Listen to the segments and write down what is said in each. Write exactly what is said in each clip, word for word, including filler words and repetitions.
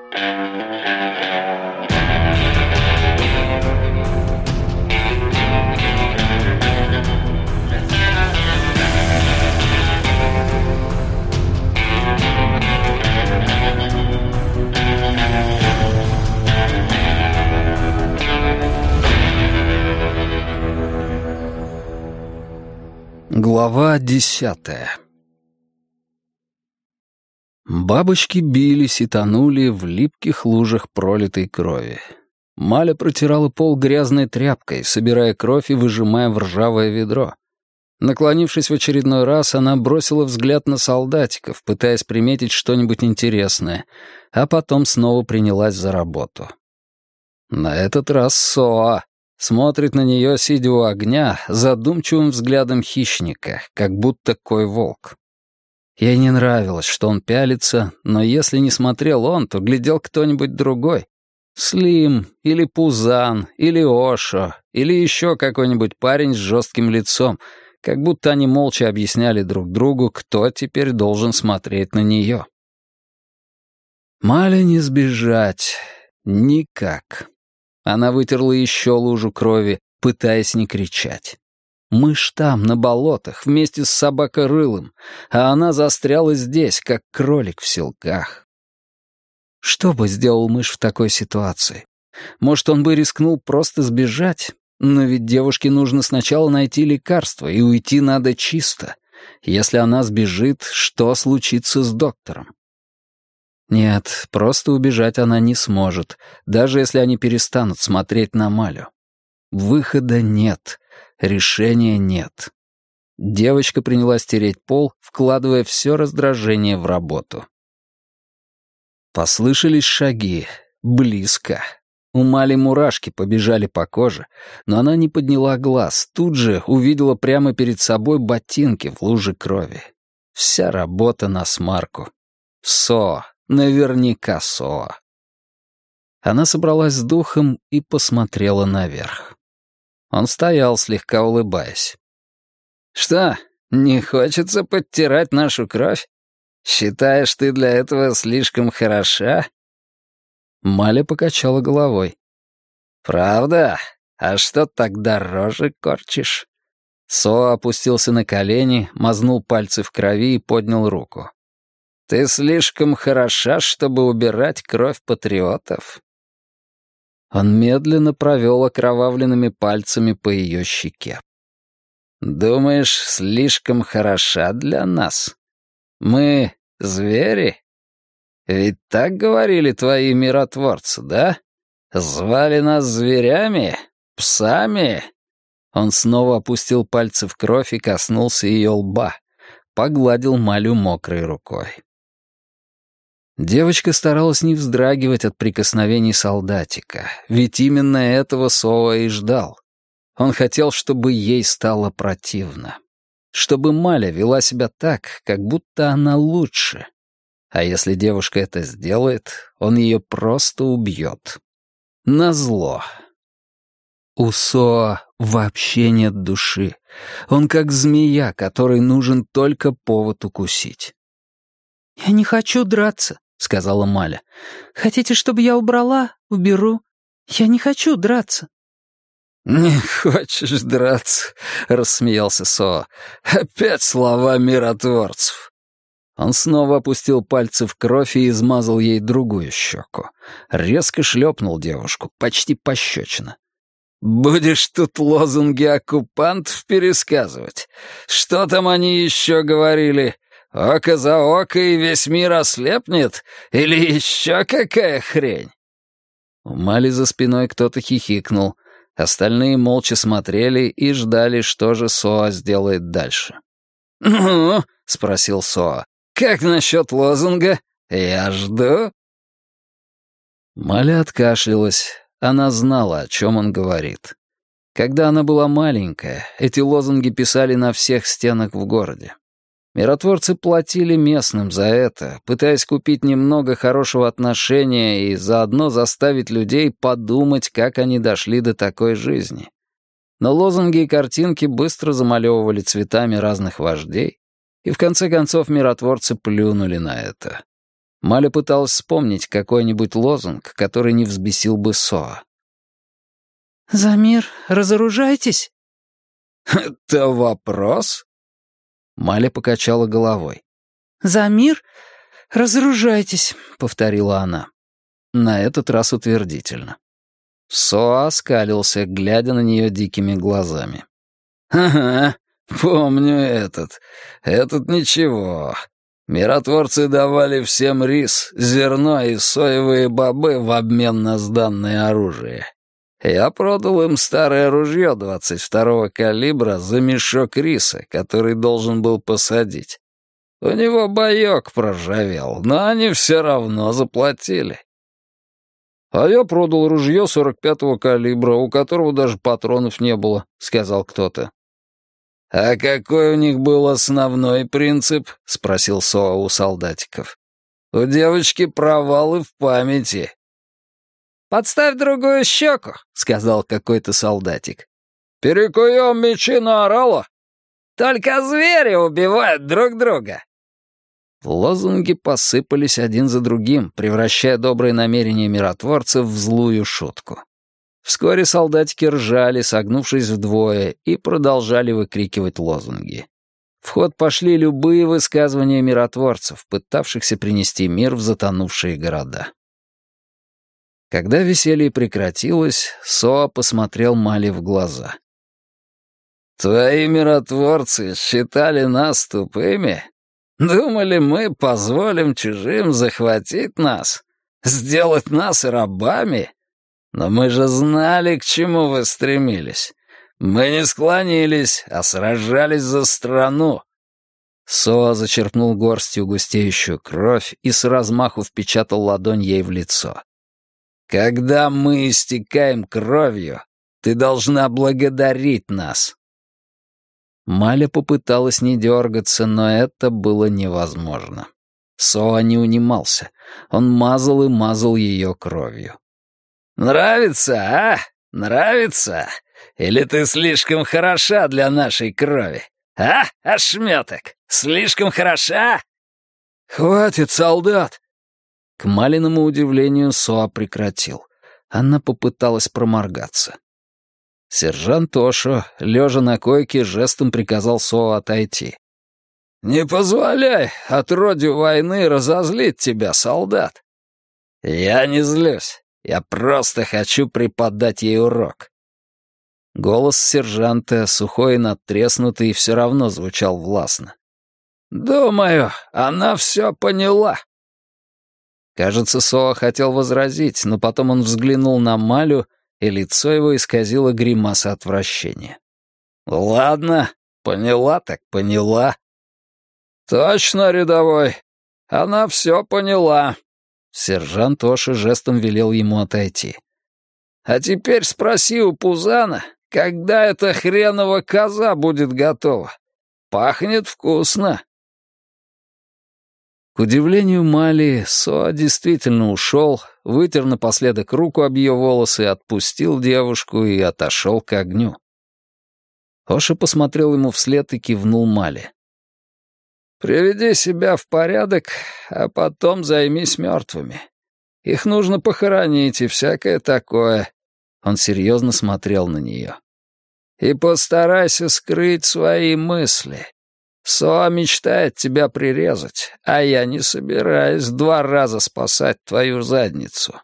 Глава десятая. Бабочки бились и тонули в липких лужах пролитой крови. Маля протирала пол грязной тряпкой, собирая кровь и выжимая в ржавое ведро. Наклонившись в очередной раз, она бросила взгляд на солдатиков, пытаясь приметить что-нибудь интересное, а потом снова принялась за работу. На этот раз Соа смотрит на нее, сидя у огня, задумчивым взглядом хищника, как будто кой-волк. Ей не нравилось, что он пялится, но если не смотрел он, то глядел кто-нибудь другой. Слим, или Пузан, или Ошо, или еще какой-нибудь парень с жестким лицом, как будто они молча объясняли друг другу, кто теперь должен смотреть на нее. Мале не сбежать. Никак. Она вытерла еще лужу крови, пытаясь не кричать. Мышь там, на болотах, вместе с собакорылым, а она застряла здесь, как кролик в селках. Что бы сделал мышь в такой ситуации? Может, он бы рискнул просто сбежать? Но ведь девушке нужно сначала найти лекарство, и уйти надо чисто. Если она сбежит, что случится с доктором? Нет, просто убежать она не сможет, даже если они перестанут смотреть на Малю. Выхода нет, решения нет. Девочка принялась тереть пол, вкладывая все раздражение в работу. Послышались шаги. Близко. У Мали мурашки побежали по коже, но она не подняла глаз, тут же увидела прямо перед собой ботинки в луже крови. Вся работа на смарку. Со. Наверняка Соа. Она собралась с духом и посмотрела наверх. Он стоял, слегка улыбаясь. «Что, не хочется подтирать нашу кровь? Считаешь, ты для этого слишком хороша?» Маля покачала головой. «Правда? А что тогда рожи корчишь?» Соа опустился на колени, мазнул пальцы в крови и поднял руку. «Ты слишком хороша, чтобы убирать кровь патриотов». Он медленно провел окровавленными пальцами по ее щеке. «Думаешь, слишком хороша для нас? Мы звери? Ведь так говорили твои миротворцы, да? Звали нас зверями? Псами?» Он снова опустил пальцы в кровь и коснулся ее лба, погладил Малю мокрой рукой. Девочка старалась не вздрагивать от прикосновений солдатика, ведь именно этого Соа и ждал. Он хотел, чтобы ей стало противно. Чтобы Маля вела себя так, как будто она лучше. А если девушка это сделает, он ее просто убьет. Назло. У Соа вообще нет души. Он как змея, которой нужен только повод укусить. «Я не хочу драться», — сказала Маля. «Хотите, чтобы я убрала? Уберу. Я не хочу драться». «Не хочешь драться?» — рассмеялся Соа. «Опять слова миротворцев». Он снова опустил пальцы в кровь и измазал ей другую щеку. Резко шлепнул девушку, почти пощечина. «Будешь тут лозунги оккупантов пересказывать? Что там они еще говорили? Око за око и весь мир ослепнет? Или еще какая хрень?» У Мали за спиной кто-то хихикнул. Остальные молча смотрели и ждали, что же Соа сделает дальше. «Ну?» — спросил Соа. «Как насчет лозунга? Я жду». Маля откашлялась. Она знала, о чем он говорит. Когда она была маленькая, эти лозунги писали на всех стенах в городе. Миротворцы платили местным за это, пытаясь купить немного хорошего отношения и заодно заставить людей подумать, как они дошли до такой жизни. Но лозунги и картинки быстро замалевывали цветами разных вождей, и в конце концов миротворцы плюнули на это. Маля пыталась вспомнить какой-нибудь лозунг, который не взбесил бы Соа. «За мир разоружайтесь?» «Это вопрос?» Маля покачала головой. «За мир разоружайтесь», — повторила она. На этот раз утвердительно. Соа оскалился, глядя на нее дикими глазами. «Ага, помню этот. Этот ничего. Миротворцы давали всем рис, зерно и соевые бобы в обмен на сданное оружие. Я продал им старое ружье двадцать второго калибра за мешок риса, который должен был посадить. У него боек проржавел, но они все равно заплатили. «А я продал ружье сорок пятого калибра, у которого даже патронов не было», — сказал кто-то. «А какой у них был основной принцип?» — спросил Соа у солдатиков. «У девочки провалы в памяти». «Подставь другую щеку», — сказал какой-то солдатик. «Перекуем мечи на орала». «Только звери убивают друг друга». Лозунги посыпались один за другим, превращая добрые намерения миротворцев в злую шутку. Вскоре солдатики ржали, согнувшись вдвое, и продолжали выкрикивать лозунги. В ход пошли любые высказывания миротворцев, пытавшихся принести мир в затонувшие города. Когда веселье прекратилось, Соа посмотрел Мали в глаза. «Твои миротворцы считали нас тупыми? Думали, мы позволим чужим захватить нас, сделать нас рабами? Но мы же знали, к чему вы стремились. Мы не склонились, а сражались за страну». Соа зачерпнул горстью густеющую кровь и с размаху впечатал ладонь ей в лицо. «Когда мы истекаем кровью, ты должна благодарить нас». Маля попыталась не дергаться, но это было невозможно. Соа не унимался. Он мазал и мазал ее кровью. «Нравится, а? Нравится? Или ты слишком хороша для нашей крови? А, ошметок? Слишком хороша?» «Хватит, солдат!» К Малиному удивлению Соа прекратил. Она попыталась проморгаться. Сержант Ошо, лежа на койке, жестом приказал Соа отойти. «Не позволяй отродью войны разозлить тебя, солдат!» «Я не злюсь. Я просто хочу преподать ей урок». Голос сержанта, сухой и надтреснутый, все равно звучал властно. «Думаю, она все поняла». Кажется, Соа хотел возразить, но потом он взглянул на Малю, и лицо его исказило гримаса отвращения. «Ладно, поняла так поняла». «Точно, рядовой, она все поняла». Сержант Оши жестом велел ему отойти. «А теперь спроси у Пузана, когда эта хренова коза будет готова. Пахнет вкусно». К удивлению Мали, Соа действительно ушел, вытер напоследок руку об ее волосы, отпустил девушку и отошел к огню. Оша посмотрел ему вслед и кивнул Мали. «Приведи себя в порядок, а потом займись мертвыми. Их нужно похоронить и всякое такое». Он серьезно смотрел на нее. «И постарайся скрыть свои мысли. Соа мечтает тебя прирезать, а я не собираюсь два раза спасать твою задницу».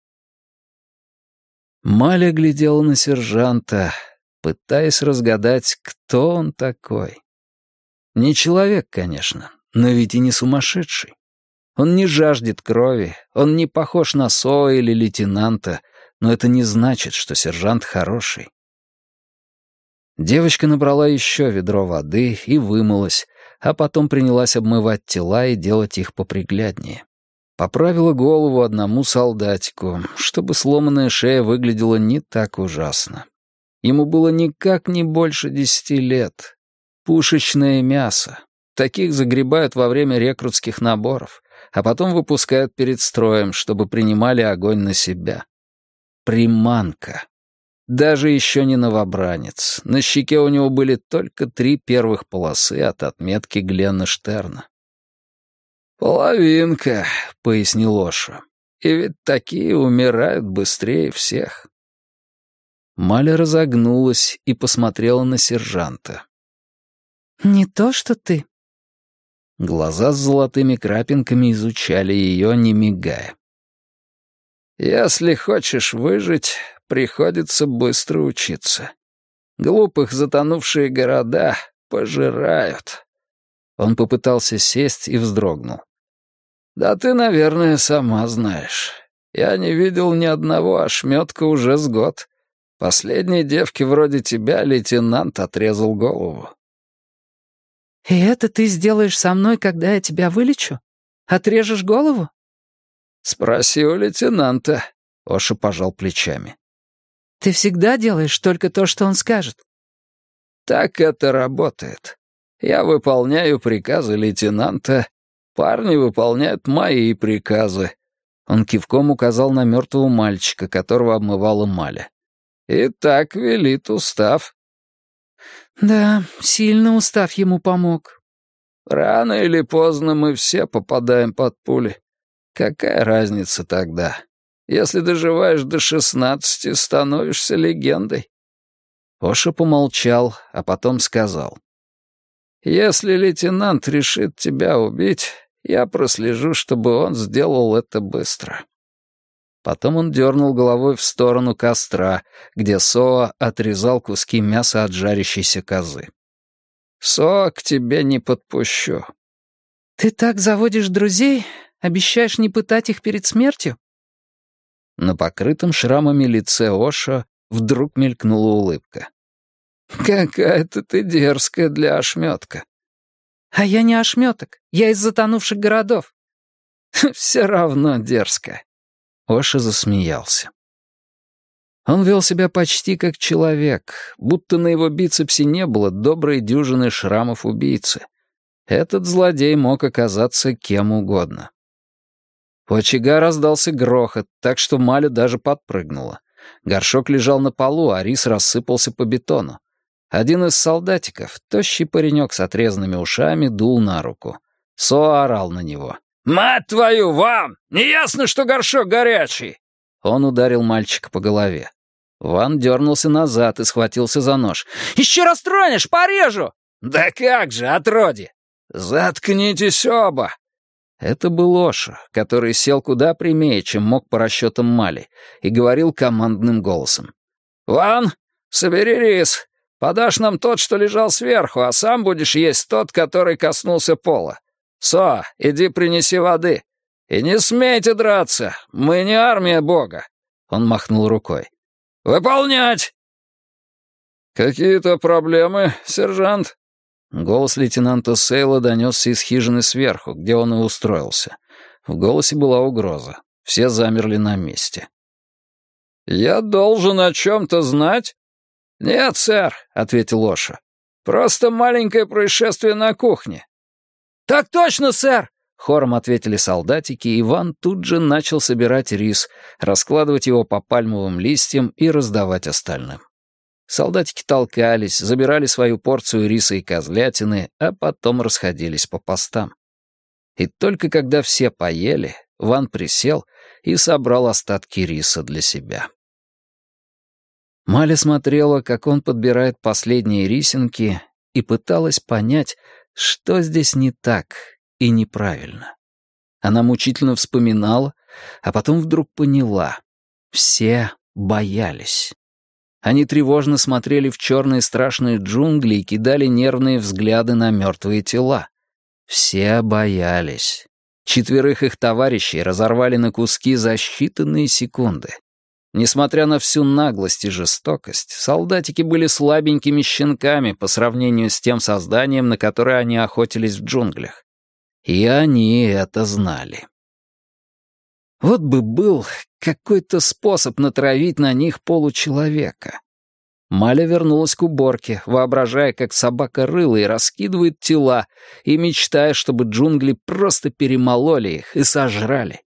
Маля глядела на сержанта, пытаясь разгадать, кто он такой. Не человек, конечно, но ведь и не сумасшедший. Он не жаждет крови, он не похож на Соа или лейтенанта, но это не значит, что сержант хороший. Девочка набрала еще ведро воды и вымылась, а потом принялась обмывать тела и делать их попригляднее. Поправила голову одному солдатику, чтобы сломанная шея выглядела не так ужасно. Ему было никак не больше десяти лет. Пушечное мясо. Таких загребают во время рекрутских наборов, а потом выпускают перед строем, чтобы принимали огонь на себя. Приманка. Даже еще не новобранец. На щеке у него были только три первых полосы от отметки Гленна Штерна. «Половинка», — пояснил Оша. «И ведь такие умирают быстрее всех». Маля разогнулась и посмотрела на сержанта. «Не то, что ты». Глаза с золотыми крапинками изучали ее, не мигая. «Если хочешь выжить, приходится быстро учиться. Глупых затонувшие города пожирают». Он попытался сесть и вздрогнул. «Да ты, наверное, сама знаешь. Я не видел ни одного ошметка уже с год. Последней девке вроде тебя лейтенант отрезал голову». «И это ты сделаешь со мной, когда я тебя вылечу? Отрежешь голову?» «Спроси у лейтенанта», — Оша пожал плечами. «Ты всегда делаешь только то, что он скажет». «Так это работает. Я выполняю приказы лейтенанта, парни выполняют мои приказы». Он кивком указал на мертвого мальчика, которого обмывала Маля. «И так велит устав». «Да, сильно устав ему помог». «Рано или поздно мы все попадаем под пули. Какая разница тогда? Если доживаешь до шестнадцати, становишься легендой». Оша помолчал, а потом сказал. «Если лейтенант решит тебя убить, я прослежу, чтобы он сделал это быстро». Потом он дернул головой в сторону костра, где Соа отрезал куски мяса от жарящейся козы. «Соа к тебе не подпущу». «Ты так заводишь друзей? Обещаешь не пытать их перед смертью?» На покрытом шрамами лице Оша вдруг мелькнула улыбка. «Какая-то ты дерзкая для ошметка». «А я не ошметок, я из затонувших городов». «Все равно дерзкая». Оша засмеялся. Он вел себя почти как человек, будто на его бицепсе не было доброй дюжины шрамов убийцы. Этот злодей мог оказаться кем угодно. У очага раздался грохот, так что Маля даже подпрыгнула. Горшок лежал на полу, а рис рассыпался по бетону. Один из солдатиков, тощий паренек с отрезанными ушами, дул на руку. Соа орал на него. «Мать твою, Ван! Не ясно, что горшок горячий!» Он ударил мальчика по голове. Ван дернулся назад и схватился за нож. «Еще раз тронешь, порежу!» «Да как же, отродье!» «Заткнитесь оба!» Это был Оша, который сел куда прямее, чем мог по расчетам Мали, и говорил командным голосом. «Ван, собери рис. Подашь нам тот, что лежал сверху, а сам будешь есть тот, который коснулся пола. Со, иди принеси воды. И не смейте драться, мы не армия бога». Он махнул рукой. «Выполнять!» «Какие-то проблемы, сержант?» Голос лейтенанта Сейла донесся из хижины сверху, где он и устроился. В голосе была угроза. Все замерли на месте. «Я должен о чем-то знать?» «Нет, сэр», — ответил Оша. «Просто маленькое происшествие на кухне». «Так точно, сэр!» — хором ответили солдатики, и Иван тут же начал собирать рис, раскладывать его по пальмовым листьям и раздавать остальным. Солдатики толкались, забирали свою порцию риса и козлятины, а потом расходились по постам. И только когда все поели, Ван присел и собрал остатки риса для себя. Маля смотрела, как он подбирает последние рисинки, и пыталась понять, что здесь не так и неправильно. Она мучительно вспоминала, а потом вдруг поняла. Все боялись. Они тревожно смотрели в черные страшные джунгли и кидали нервные взгляды на мертвые тела. Все боялись. Четверых их товарищей разорвали на куски за считанные секунды. Несмотря на всю наглость и жестокость, солдатики были слабенькими щенками по сравнению с тем созданием, на которое они охотились в джунглях. И они это знали. Вот бы был какой-то способ натравить на них получеловека. Маля вернулась к уборке, воображая, как собака рыла и раскидывает тела, и мечтая, чтобы джунгли просто перемололи их и сожрали.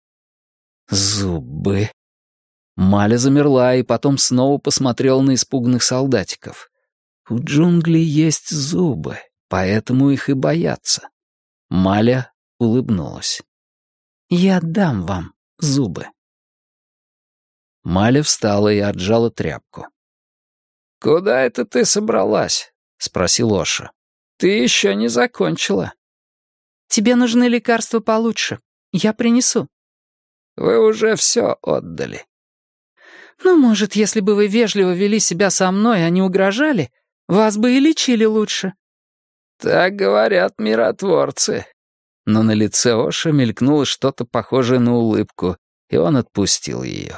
Зубы. Маля замерла и потом снова посмотрела на испуганных солдатиков. У джунглей есть зубы, поэтому их и боятся. Маля улыбнулась. «Я дам вам зубы». Маля встала и отжала тряпку. «Куда это ты собралась?» — спросил Оша. «Ты еще не закончила». «Тебе нужны лекарства получше. Я принесу». «Вы уже все отдали». «Ну, может, если бы вы вежливо вели себя со мной, а не угрожали, вас бы и лечили лучше». «Так говорят миротворцы». Но на лице Оша мелькнуло что-то похожее на улыбку, и он отпустил ее.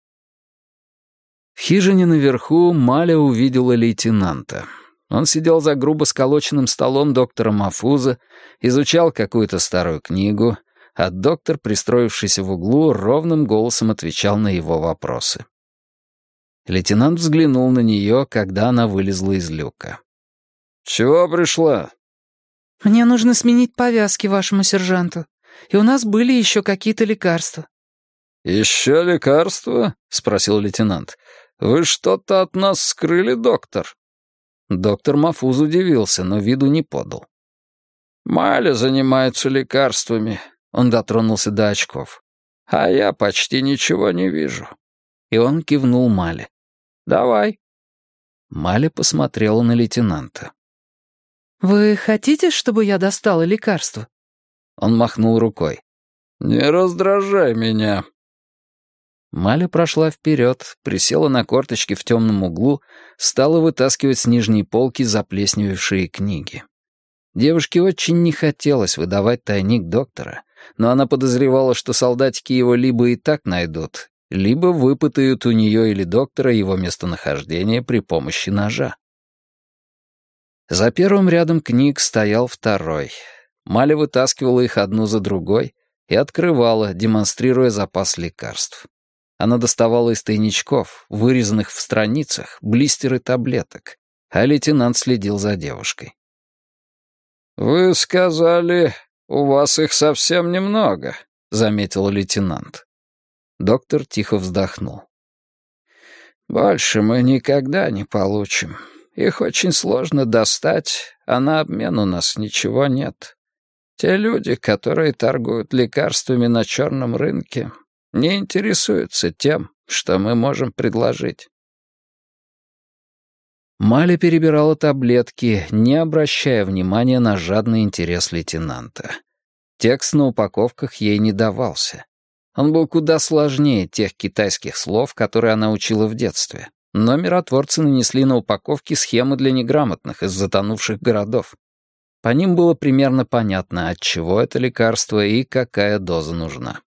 В хижине наверху Маля увидела лейтенанта. Он сидел за грубо сколоченным столом доктора Мафуза, изучал какую-то старую книгу, а доктор, пристроившийся в углу, ровным голосом отвечал на его вопросы. Лейтенант взглянул на нее, когда она вылезла из люка. «Чего пришла?» «Мне нужно сменить повязки вашему сержанту, и у нас были еще какие-то лекарства». «Еще лекарства?» — спросил лейтенант. «Вы что-то от нас скрыли, доктор?» Доктор Мафуз удивился, но виду не подал. «Маля занимается лекарствами», — он дотронулся до очков. «А я почти ничего не вижу». И он кивнул Мале. «Давай». Маля посмотрела на лейтенанта. «Вы хотите, чтобы я достала лекарство?» Он махнул рукой. «Не раздражай меня». Маля прошла вперед, присела на корточки в темном углу, стала вытаскивать с нижней полки заплесневевшие книги. Девушке очень не хотелось выдавать тайник доктора, но она подозревала, что солдатики его либо и так найдут, либо выпытают у нее или доктора его местонахождение при помощи ножа. За первым рядом книг стоял второй. Маля вытаскивала их одну за другой и открывала, демонстрируя запас лекарств. Она доставала из тайничков, вырезанных в страницах, блистеры таблеток, а лейтенант следил за девушкой. «Вы сказали, у вас их совсем немного», — заметил лейтенант. Доктор тихо вздохнул. «Больше мы никогда не получим. Их очень сложно достать, а на обмен у нас ничего нет. Те люди, которые торгуют лекарствами на черном рынке, не интересуются тем, что мы можем предложить». Маля перебирала таблетки, не обращая внимания на жадный интерес лейтенанта. Текст на упаковках ей не давался. Он был куда сложнее тех китайских слов, которые она учила в детстве. Но миротворцы нанесли на упаковки схемы для неграмотных из затонувших городов. По ним было примерно понятно, от чего это лекарство и какая доза нужна.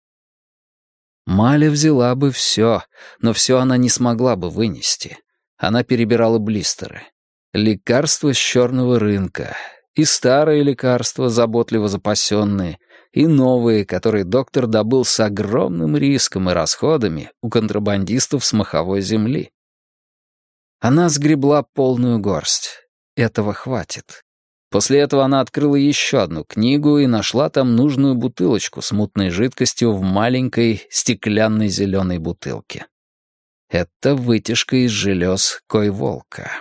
Маля взяла бы все, но все она не смогла бы вынести. Она перебирала блистеры. Лекарства с черного рынка. И старые лекарства, заботливо запасенные, и новые, которые доктор добыл с огромным риском и расходами у контрабандистов с маховой земли. Она сгребла полную горсть. Этого хватит. После этого она открыла еще одну книгу и нашла там нужную бутылочку с мутной жидкостью в маленькой стеклянной зеленой бутылке. Это вытяжка из желез койволка.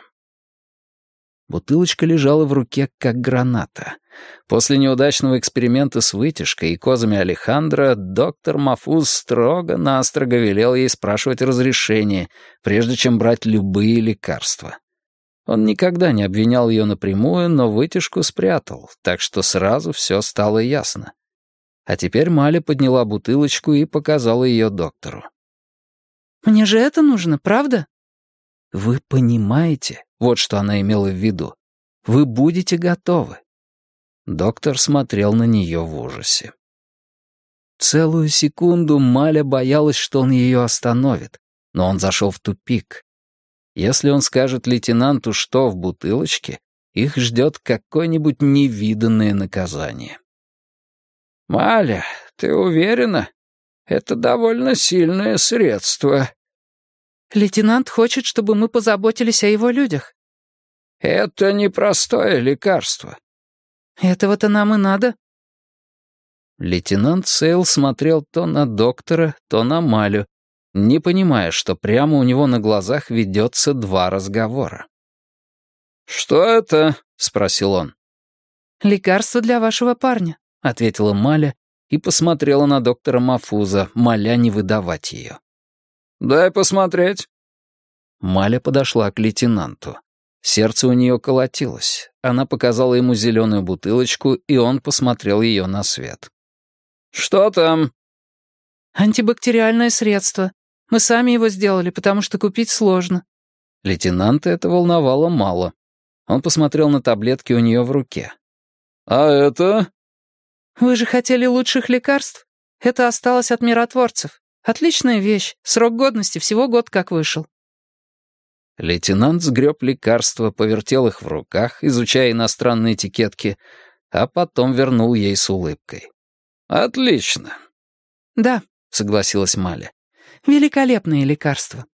Бутылочка лежала в руке, как граната. После неудачного эксперимента с вытяжкой и козами Алехандро доктор Мафуз строго-настрого велел ей спрашивать разрешение, прежде чем брать любые лекарства. Он никогда не обвинял ее напрямую, но вытяжку спрятал, так что сразу все стало ясно. А теперь Маля подняла бутылочку и показала ее доктору. «Мне же это нужно, правда?» «Вы понимаете, вот что она имела в виду. Вы будете готовы». Доктор смотрел на нее в ужасе. Целую секунду Маля боялась, что он ее остановит, но он зашел в тупик. Если он скажет лейтенанту, что в бутылочке, их ждет какое-нибудь невиданное наказание. «Маля, ты уверена? Это довольно сильное средство». «Лейтенант хочет, чтобы мы позаботились о его людях». «Это непростое лекарство». «Этого-то нам и надо». Лейтенант Сейл смотрел то на доктора, то на Малю, не понимая, что прямо у него на глазах ведется два разговора. «Что это?» — спросил он. «Лекарство для вашего парня. — ответила Маля и посмотрела на доктора Мафуза, моля не выдавать ее. «Дай посмотреть». Маля подошла к лейтенанту. Сердце у нее колотилось. Она показала ему зеленую бутылочку, и он посмотрел ее на свет. «Что там?» «Антибактериальное средство. Мы сами его сделали, потому что купить сложно». Лейтенанта это волновало мало. Он посмотрел на таблетки у нее в руке. «А это?» «Вы же хотели лучших лекарств? Это осталось от миротворцев. Отличная вещь. Срок годности всего год как вышел». Лейтенант сгреб лекарства, повертел их в руках, изучая иностранные этикетки, а потом вернул ей с улыбкой. «Отлично». «Да», — согласилась Маля. «великолепные лекарства.